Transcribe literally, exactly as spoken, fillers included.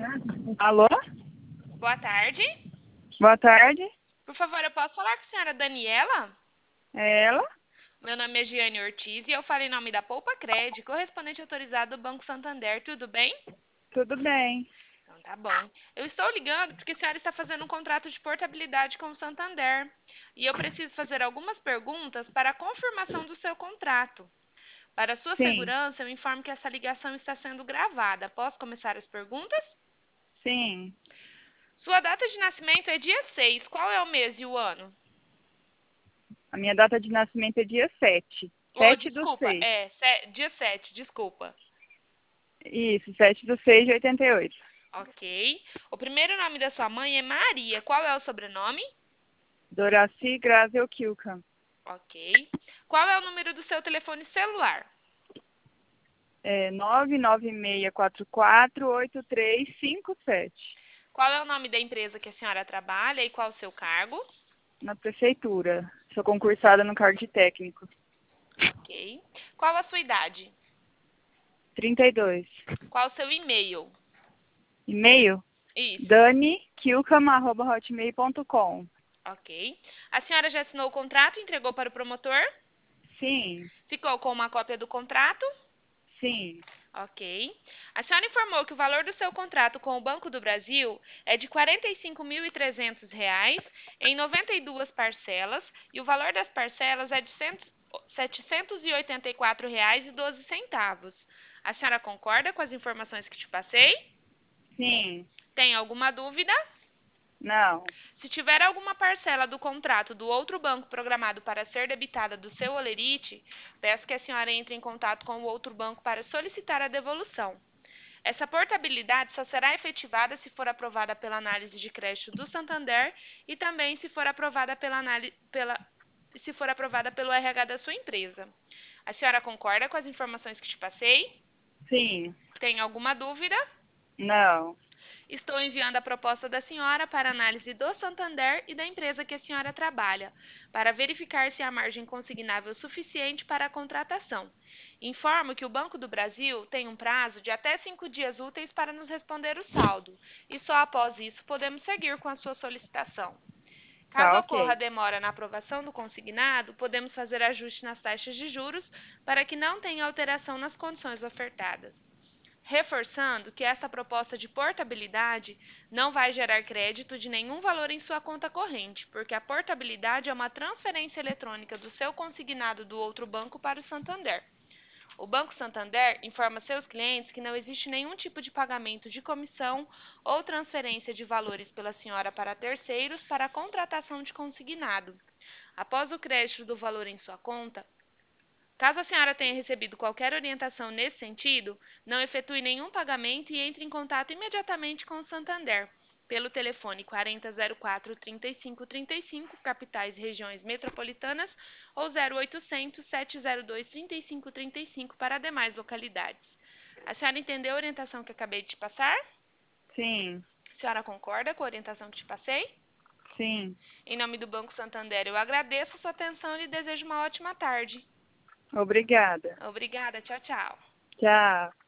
Alô? Boa tarde. Boa tarde. Por favor, eu posso falar com a senhora Daniela? É ela? Meu nome é Giane Ortiz e eu falo em nome da Poupa Cred, correspondente autorizado do Banco Santander. Tudo bem? Tudo bem. Então tá bom. Eu estou ligando porque a senhora está fazendo um contrato de portabilidade com o Santander. E eu preciso fazer algumas perguntas para a confirmação do seu contrato. Para sua Sim, segurança, eu informo que essa ligação está sendo gravada. Posso começar as perguntas? sim. Sua data de nascimento é dia seis. Qual é o mês e o ano? A minha data de nascimento é dia sete. Oh, Sete do desculpa, seis. é se- dia sete, desculpa. Isso, sete do seis de oitenta e oito. Ok. O primeiro nome da sua mãe é Maria. Qual é o sobrenome? Doraci Grazel Kilkan. Ok. Qual é o número do seu telefone celular? É nove nove seis quatro quatro oito três cinco sete. Qual é o nome da empresa que a senhora trabalha e qual o seu cargo? Na prefeitura. Sou concursada no cargo de técnico. Ok. Qual a sua idade? trinta e dois. Qual o seu e-mail? E-mail? Isso. danikilkam arroba hotmail ponto com. Ok. A senhora já assinou o contrato e entregou para o promotor? Sim, Ficou com uma cópia do contrato? sim. Ok. A senhora informou que o valor do seu contrato com o Banco do Brasil é de quarenta e cinco mil e trezentos reais em noventa e duas parcelas e o valor das parcelas é de setecentos e oitenta e quatro reais e doze centavos. A senhora concorda com as informações que te passei? Sim. Tem alguma dúvida? Não. Se tiver alguma parcela do contrato do outro banco programado para ser debitada do seu holerite, peço que a senhora entre em contato com o outro banco para solicitar a devolução. Essa portabilidade só será efetivada se for aprovada pela análise de crédito do Santander e também se for aprovada pela, pela, se for aprovada pelo R H da sua empresa. A senhora concorda com as informações que te passei? Sim. Tem alguma dúvida? Não. Estou enviando a proposta da senhora para análise do Santander e da empresa que a senhora trabalha, para verificar se há margem consignável suficiente para a contratação. Informo que o Banco do Brasil tem um prazo de até cinco dias úteis para nos responder o saldo, e só após isso podemos seguir com a sua solicitação. Caso Tá ocorra ok. demora na aprovação do consignado, podemos fazer ajuste nas taxas de juros para que não tenha alteração nas condições ofertadas. Reforçando que esta proposta de portabilidade não vai gerar crédito de nenhum valor em sua conta corrente, porque a portabilidade é uma transferência eletrônica do seu consignado do outro banco para o Santander. O Banco Santander informa seus clientes que não existe nenhum tipo de pagamento de comissão ou transferência de valores pela senhora para terceiros para a contratação de consignado. Após o crédito do valor em sua conta, caso a senhora tenha recebido qualquer orientação nesse sentido, não efetue nenhum pagamento e entre em contato imediatamente com o Santander, pelo telefone quarenta zero quatro trinta e cinco trinta e cinco, capitais e regiões metropolitanas, ou zero oitocentos sete zero dois trinta e cinco trinta e cinco para demais localidades. A senhora entendeu a orientação que acabei de te passar? Sim. A senhora concorda com a orientação que te passei? Sim. Em nome do Banco Santander, eu agradeço a sua atenção e lhe desejo uma ótima tarde. Obrigada. Obrigada, tchau, tchau. Tchau.